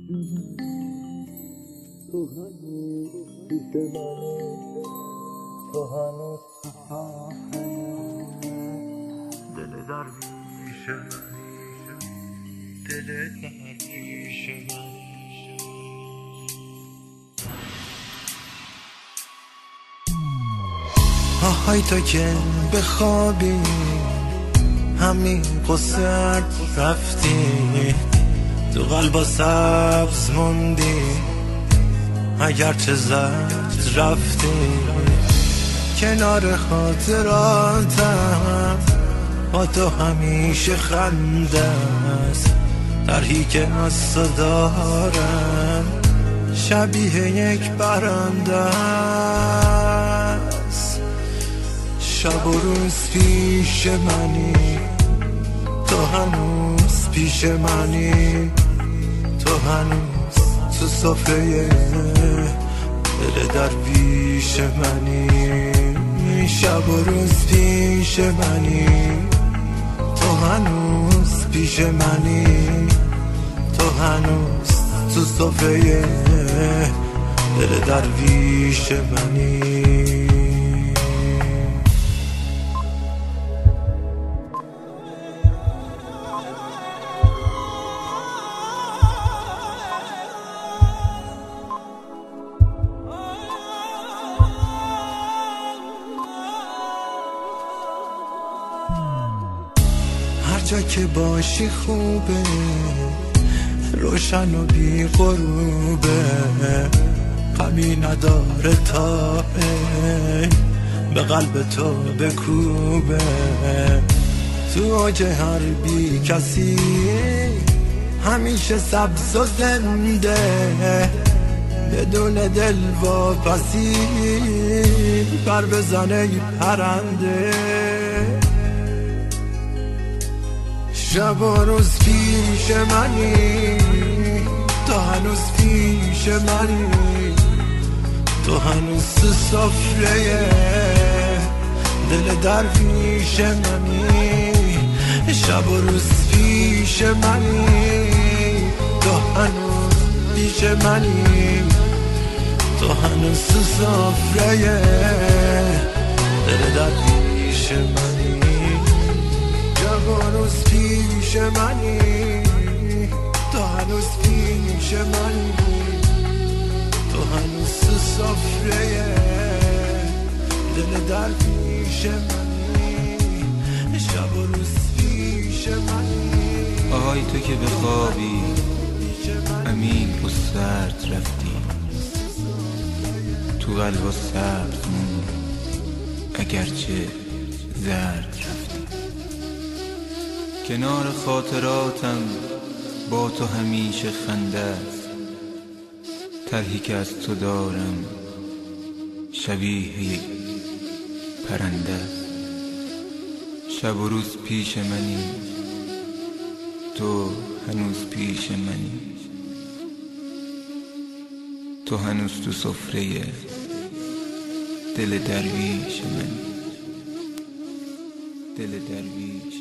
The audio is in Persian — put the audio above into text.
تو هنوز پیش منی، تو هنوز دل درویش منی، دل درویش منی. آهای تو که بخوابی همین قصر رفتی، تو قلبا سبز موندی اگرچه زرد رفتی. کنار خاطراتم با تو همیشه خنده است، طرحی که از تو دارم شبیه یک برنده است. شب و روز پیش منی، تو هنوز پیش منی، تو هنوز تو سفره دل درویش منی. شب و روز پیش منی، تو هنوز پیش منی، تو هنوز تو سفره دل درویش منی. هر جا که باشی خوبه، روشن و بی غروبه، غمی نداره تا به قلب تو بکوبه. تو اوج هر بی کسی همیشه سبز و زنده، بدون دل واپسی پر بزنه پرنده. شب و روز پیش منی، تو هنوز پیش منی، تو هنوز تو سفره دل درویش منی. شب و روز پیش منی، تو هنوز پیش منی، تو هنوز تو سفره دل درویش منی. شب و روز پیش منی، تو هنوز پیش منی، تو هنوز تو سفره دل درویش منی. شب و روز پیش منی. آهای تو که بخوابی همین و سرد رفتی، تو قلبا سبز موند اگرچه زرد رفتی. کنار خاطراتم با تو همیشه خنده است، طرحی که از تو دارم شبیه یک پرنده است. شب و روز پیش منی، تو هنوز پیش منی، تو هنوز تو سفره دل درویش منی، دل درویش.